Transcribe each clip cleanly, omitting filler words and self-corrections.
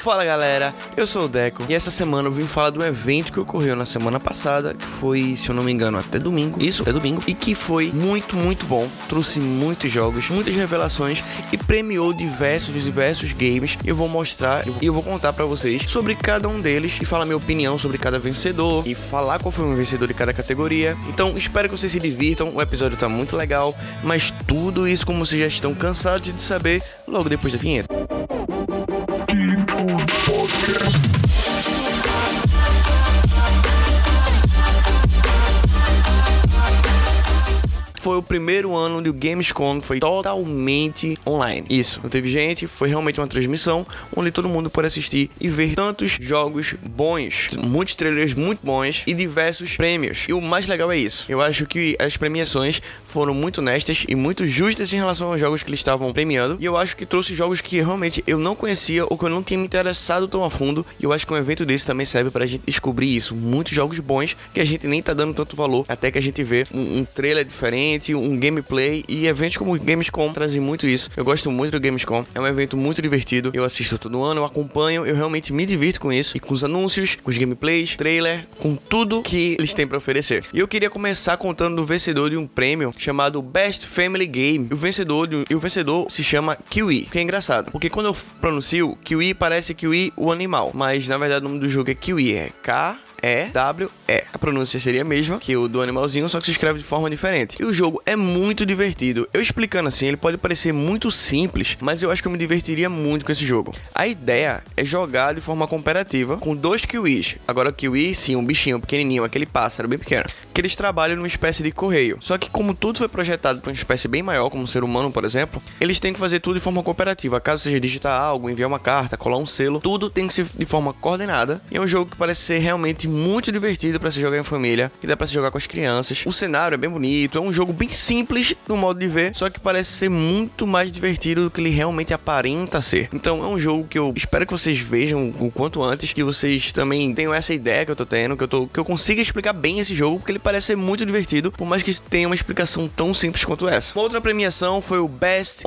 Fala galera, eu sou o Deco e essa semana eu vim falar de um evento que ocorreu na semana passada, que foi, se eu não me engano, até domingo, e que foi muito bom, trouxe muitos jogos, muitas revelações e premiou diversos games. Eu vou mostrar e eu vou contar pra vocês sobre cada um deles e falar minha opinião sobre cada vencedor e falar qual foi o vencedor de cada categoria. Então espero que vocês se divirtam, o episódio tá muito legal, mas tudo isso, como vocês já estão cansados de saber, logo depois da vinheta. Foi o primeiro ano onde o Gamescom foi totalmente online. Isso, não teve gente, foi realmente uma transmissão onde todo mundo pode assistir e ver tantos jogos bons, muitos trailers muito bons e diversos prêmios. E o mais legal é isso. Eu acho que as premiações foram muito honestas e muito justas em relação aos jogos que eles estavam premiando. E eu acho que trouxe jogos que realmente eu não conhecia ou que eu não tinha me interessado tão a fundo. E eu acho que um evento desse também serve pra gente descobrir isso. Muitos jogos bons que a gente nem tá dando tanto valor, até que a gente vê um trailer diferente, um gameplay, e eventos como o Gamescom trazem muito isso. Eu gosto muito do Gamescom, é um evento muito divertido, eu assisto todo ano, eu acompanho, eu realmente me divirto com isso, e com os anúncios, com os gameplays, trailer, com tudo que eles têm pra oferecer. E eu queria começar contando do vencedor de um prêmio chamado Best Family Game. O vencedor se chama Kiwi, que é engraçado, porque quando eu pronuncio Kiwi, parece Kiwi o animal, mas na verdade o nome do jogo é Kiwi, é K-E-W-E. A pronúncia seria a mesma que o do animalzinho, só que se escreve de forma diferente. E o jogo é muito divertido. Eu explicando assim, ele pode parecer muito simples, mas eu acho que eu me divertiria muito com esse jogo. A ideia é jogar de forma cooperativa com dois kiwis. Agora o kiwi, sim, um bichinho pequenininho, aquele pássaro bem pequeno, que eles trabalham numa espécie de correio. Só que como tudo foi projetado para uma espécie bem maior, como um ser humano, por exemplo, eles têm que fazer tudo de forma cooperativa. Caso seja digitar algo, enviar uma carta, colar um selo, tudo tem que ser de forma coordenada. E é um jogo que parece ser realmente muito divertido para se jogar em família, que dá para se jogar com as crianças. O cenário é bem bonito, é um jogo bem simples no modo de ver, só que parece ser muito mais divertido do que ele realmente aparenta ser. Então é um jogo que eu espero que vocês vejam o quanto antes, que vocês também tenham essa ideia que eu tô tendo, que eu consiga explicar bem esse jogo, porque ele parece ser muito divertido, por mais que tenha uma explicação tão simples quanto essa. Uma outra premiação foi o Best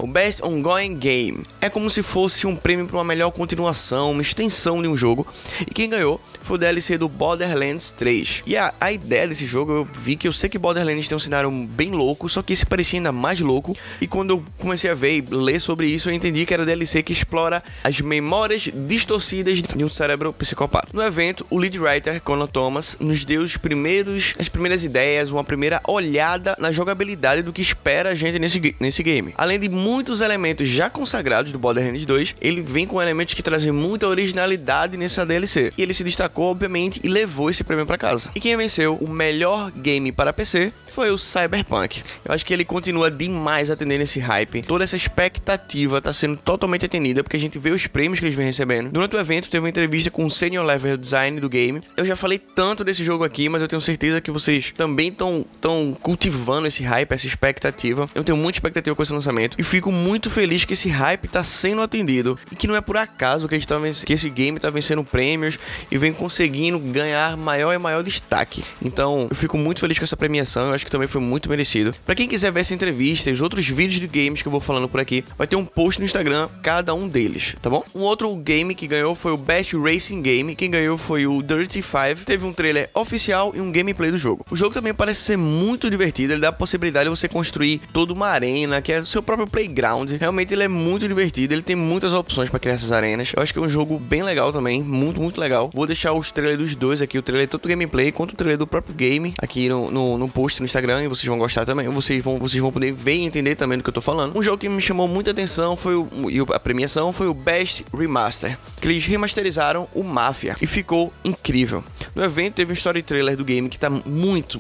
Ongoing Game. É como se fosse um prêmio para uma melhor continuação, uma extensão de um jogo, e quem ganhou foi o DLC do Borderlands 3. E a ideia desse jogo, eu vi que eu sei que Borderlands tem um cenário bem louco, só que esse parecia ainda mais louco. E quando eu comecei a ver e ler sobre isso, eu entendi que era o DLC que explora as memórias distorcidas de um cérebro psicopata. No evento, o lead writer, Conor Thomas, nos deu as primeiras ideias, uma primeira olhada na jogabilidade do que espera a gente nesse game. Além de muitos elementos já consagrados do Borderlands 2, ele vem com elementos que trazem muita originalidade nessa DLC. E ele se destacou, obviamente, e levou esse prêmio pra casa. E quem venceu o melhor game para PC foi o Cyberpunk. Eu acho que ele continua demais atendendo esse hype. Toda essa expectativa tá sendo totalmente atendida, porque a gente vê os prêmios que eles vêm recebendo. Durante o evento, teve uma entrevista com o Senior Level Design do game. Eu já falei tanto desse jogo aqui, mas eu tenho certeza que vocês também estão cultivando esse hype, essa expectativa. Eu tenho muita expectativa com esse lançamento e fico muito feliz que esse hype tá sendo atendido e que não é por acaso que esse game tá vencendo prêmios e vem conseguindo ganhar maior e maior destaque. Então, eu fico muito feliz com essa premiação. Eu acho que também foi muito merecido. Pra quem quiser ver essa entrevista e os outros vídeos de games que eu vou falando por aqui, vai ter um post no Instagram, cada um deles, tá bom? Um outro game que ganhou foi o Best Racing Game. Quem ganhou foi o Dirty 5. Teve um trailer oficial e um gameplay do jogo. O jogo também parece ser muito divertido. Ele dá a possibilidade de você construir toda uma arena, que é o seu próprio playground. Realmente ele é muito divertido. Ele tem muitas opções pra criar essas arenas. Eu acho que é um jogo bem legal também. Muito legal. Vou deixar os trailers dos dois aqui. O trailer tanto do gameplay quanto o trailer do próprio game aqui no post no Instagram, e vocês vão gostar também. Vocês vão poder ver e entender também do que eu tô falando. Um jogo que me chamou muita atenção e a premiação foi o Best Remaster, que eles remasterizaram o Mafia e ficou incrível. No evento teve um story trailer do game que tá muito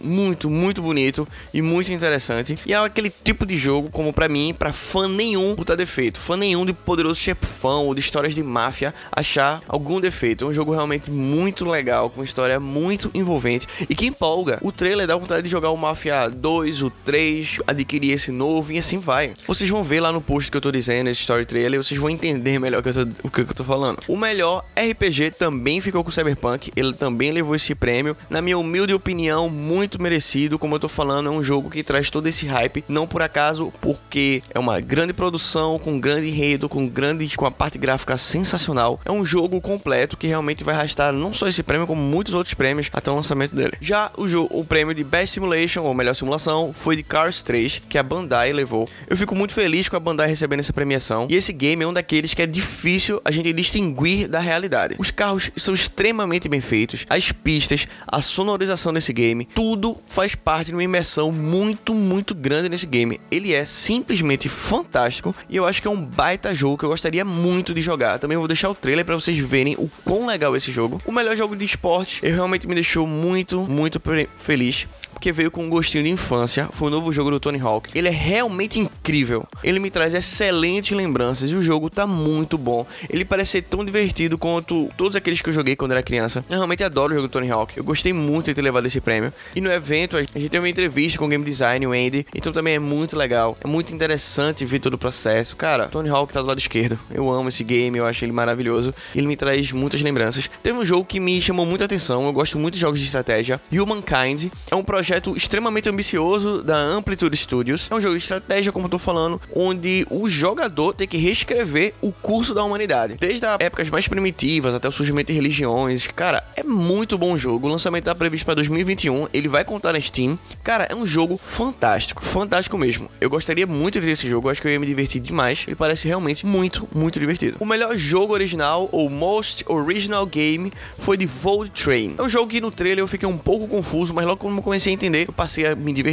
bonito e muito interessante. E é aquele tipo de jogo como pra mim, pra fã nenhum botar defeito, fã nenhum de Poderoso Chefão ou de histórias de máfia achar algum defeito. É um jogo realmente muito muito legal, com uma história muito envolvente e que empolga. O trailer dá vontade de jogar o Mafia 2, o 3, adquirir esse novo e assim vai. Vocês vão ver lá no post que eu tô dizendo, esse story trailer, vocês vão entender melhor o que eu tô falando. O melhor RPG também ficou com o Cyberpunk, ele também levou esse prêmio. Na minha humilde opinião, muito merecido. Como eu tô falando, é um jogo que traz todo esse hype, não por acaso, porque é uma grande produção, com grande enredo, com a parte gráfica sensacional. É um jogo completo que realmente vai arrastar não só esse prêmio, como muitos outros prêmios até o lançamento dele. Já o prêmio de Best Simulation, ou melhor simulação, foi de Cars 3, que a Bandai levou. Eu fico muito feliz com a Bandai recebendo essa premiação, e esse game é um daqueles que é difícil a gente distinguir da realidade. Os carros são extremamente bem feitos, as pistas, a sonorização desse game, tudo faz parte de uma imersão muito, muito grande nesse game. Ele é simplesmente fantástico e eu acho que é um baita jogo que eu gostaria muito de jogar. Também vou deixar o trailer para vocês verem o quão legal é esse jogo. O melhor jogo de esporte, ele realmente me deixou muito, muito feliz, porque veio com um gostinho de infância. Foi o novo jogo do Tony Hawk. Ele é realmente incrível. Ele me traz excelentes lembranças e o jogo tá muito bom. Ele parece ser tão divertido quanto todos aqueles que eu joguei quando era criança. Eu realmente adoro o jogo do Tony Hawk. Eu gostei muito de ter levado esse prêmio. E no evento, a gente teve uma entrevista com o game design, o Andy. Então também é muito legal. É muito interessante ver todo o processo. Cara, Tony Hawk tá do lado esquerdo. Eu amo esse game, eu acho ele maravilhoso. Ele me traz muitas lembranças. Teve um jogo que me chamou muita atenção. Eu gosto muito de jogos de estratégia. Humankind é um projeto extremamente ambicioso da Amplitude Studios. É um jogo de estratégia, como eu tô falando, onde o jogador tem que reescrever o curso da humanidade. Desde as épocas mais primitivas até o surgimento de religiões. Cara, é muito bom jogo. O lançamento tá previsto para 2021. Ele vai contar na Steam. Cara, é um jogo fantástico. Fantástico mesmo. Eu gostaria muito de ter esse jogo. Eu acho que eu ia me divertir demais. Ele parece realmente muito, muito divertido. O melhor jogo original, ou Most Original Game, foi de Volt Train. É um jogo que no trailer eu fiquei um pouco confuso, mas logo quando eu comecei a entender, eu passei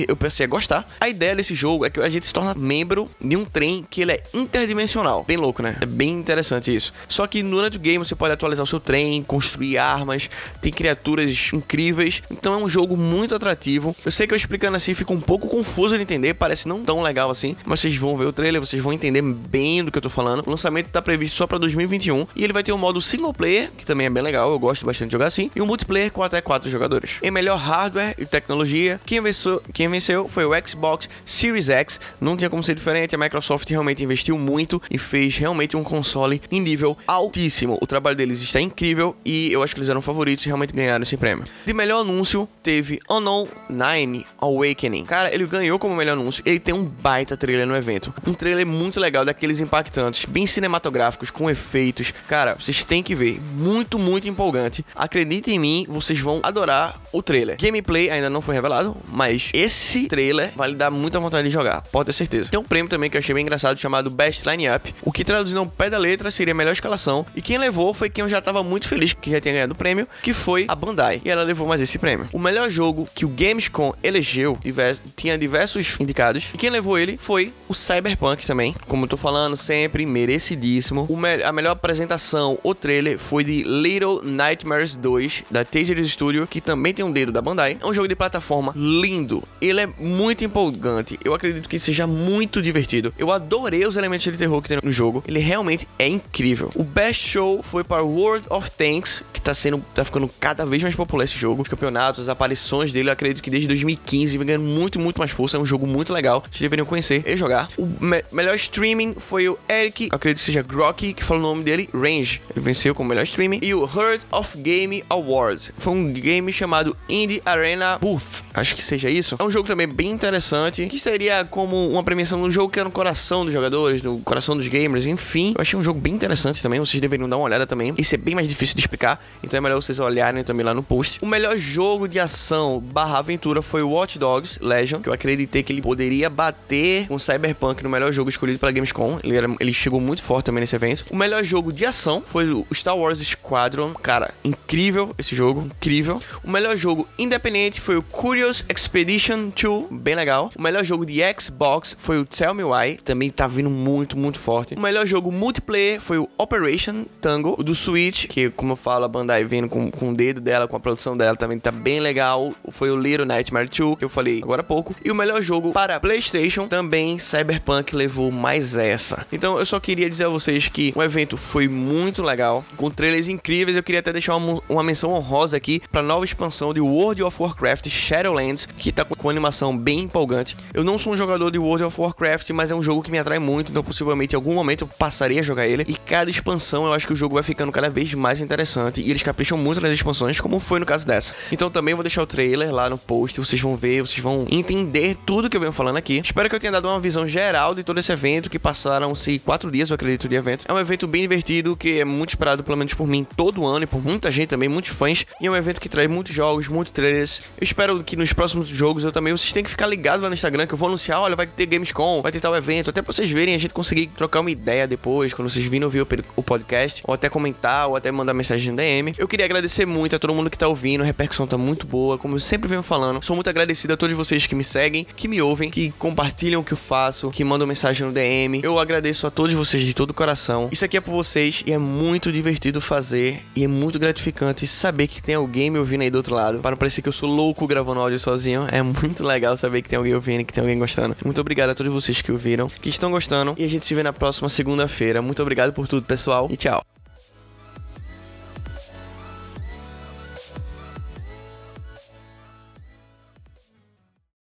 a gostar. A ideia desse jogo é que a gente se torna membro de um trem que ele é interdimensional. Bem louco, né? É bem interessante isso. Só que durante o game você pode atualizar o seu trem, construir armas, tem criaturas incríveis. Então é um jogo muito atrativo. Eu sei que eu explicando assim fica um pouco confuso de entender, parece não tão legal assim, mas vocês vão ver o trailer, vocês vão entender bem do que eu tô falando. O lançamento tá previsto só pra 2021 e ele vai ter um modo single player, que também é bem legal, eu gosto bastante de jogar assim, e um multiplayer com até 4 jogadores. Em melhor hardware e tecnologia, quem venceu foi o Xbox Series X. Não tinha como ser diferente, a Microsoft realmente investiu muito e fez realmente um console em nível altíssimo. O trabalho deles está incrível e eu acho que eles eram favoritos e realmente ganharam esse prêmio. De melhor anúncio, teve Unknown 9 Awakening. Cara, ele ganhou como melhor anúncio. Ele tem um baita trailer no evento. Um trailer muito legal, daqueles impactantes, bem cinematográficos, com efeitos. Cara, vocês têm que ver. Muito, muito empolgante. Acreditem em mim, vocês vão adorar o trailer. Gameplay ainda não foi revelado, mas esse trailer vai lhe dar muita vontade de jogar, pode ter certeza. Tem um prêmio também que eu achei bem engraçado, chamado Best Line-Up, o que traduzindo ao pé da letra seria a melhor escalação, e quem levou foi quem eu já tava muito feliz que já tinha ganhado o prêmio, que foi a Bandai, e ela levou mais esse prêmio. O melhor jogo que o Gamescom elegeu, tinha diversos indicados, e quem levou ele foi o Cyberpunk também, como eu tô falando sempre, merecidíssimo. A melhor apresentação, o trailer, foi de Little Nightmares 2, da Taser Studio, que também tem um dedo da Bandai. É um jogo de plataforma lindo, ele é muito empolgante, eu acredito que seja muito divertido. Eu adorei os elementos de terror que tem no jogo, ele realmente é incrível. O Best Show foi para World of Tanks, que tá ficando cada vez mais popular esse jogo. Os campeonatos, as aparições dele, eu acredito que desde 2015 vem ganhando muito, muito mais força. É um jogo muito legal, vocês deveriam conhecer e jogar. O melhor streaming foi o Eric, acredito que seja Grocky, que fala o nome dele, Range. Ele venceu como melhor streaming. E o Heart of Game Awards foi um game chamado Indie Arena Booth, acho que seja isso. É um jogo também bem interessante, que seria como uma premiação no jogo que é no coração dos jogadores, no coração dos gamers, enfim. Eu achei um jogo bem interessante também, vocês deveriam dar uma olhada também. Esse é bem mais difícil de explicar, então é melhor vocês olharem também lá no post. O melhor jogo de ação / aventura foi o Watch Dogs Legion, que eu acreditei que ele poderia bater com o Cyberpunk no melhor jogo escolhido pela Gamescom. Ele chegou muito forte também nesse evento. O melhor jogo de ação foi o Star Wars Squadron. Cara, incrível esse jogo, incrível. O melhor jogo independente foi o Curious Expedition 2, bem legal. O melhor jogo de Xbox foi o Tell Me Why, também tá vindo muito, muito forte. O melhor jogo multiplayer foi o Operation Tango. O do Switch, que como eu falo, a Bandai vindo com o dedo dela, com a produção dela, também tá bem legal. Foi o Little Nightmare 2, que eu falei agora há pouco. E o melhor jogo para PlayStation, também Cyberpunk levou mais essa. Então eu só queria dizer a vocês que o evento foi muito legal, com trailers incríveis. Eu queria até deixar uma menção honrosa aqui pra nova expansão de World of Warcraft Shadowlands, que tá com animação bem empolgante. Eu não sou um jogador de World of Warcraft, mas é um jogo que me atrai muito, então possivelmente em algum momento eu passarei a jogar ele. E cada expansão eu acho que o jogo vai ficando cada vez mais interessante, e eles capricham muito nas expansões, como foi no caso dessa. Então também vou deixar o trailer lá no post, vocês vão ver, vocês vão entender tudo que eu venho falando aqui. Espero que eu tenha dado uma visão geral de todo esse evento, que passaram-se 4 dias, eu acredito, de evento. É um evento bem divertido, que é muito esperado, pelo menos por mim, todo ano, e por muita gente também, muitos fãs. E é um evento que traz muitos jogos, muitos trailers. Eu espero que nos próximos jogos vocês têm que ficar ligados lá no Instagram, que eu vou anunciar, olha, vai ter Gamescom, vai ter tal evento, até pra vocês verem, a gente conseguir trocar uma ideia depois, quando vocês virem ouvir o podcast, ou até comentar, ou até mandar mensagem no DM. Eu queria agradecer muito a todo mundo que tá ouvindo, a repercussão tá muito boa, como eu sempre venho falando. Sou muito agradecido a todos vocês que me seguem, que me ouvem, que compartilham o que eu faço, que mandam mensagem no DM. Eu agradeço a todos vocês de todo o coração. Isso aqui é por vocês e é muito divertido fazer, e é muito gratificante saber que tem alguém me ouvindo aí do outro lado, para não parecer que eu sou louco gravando áudio sozinho. É muito legal saber que tem alguém ouvindo, que tem alguém gostando. Muito obrigado a todos vocês que ouviram, que estão gostando, e a gente se vê na próxima segunda-feira. Muito obrigado por tudo, pessoal, e tchau.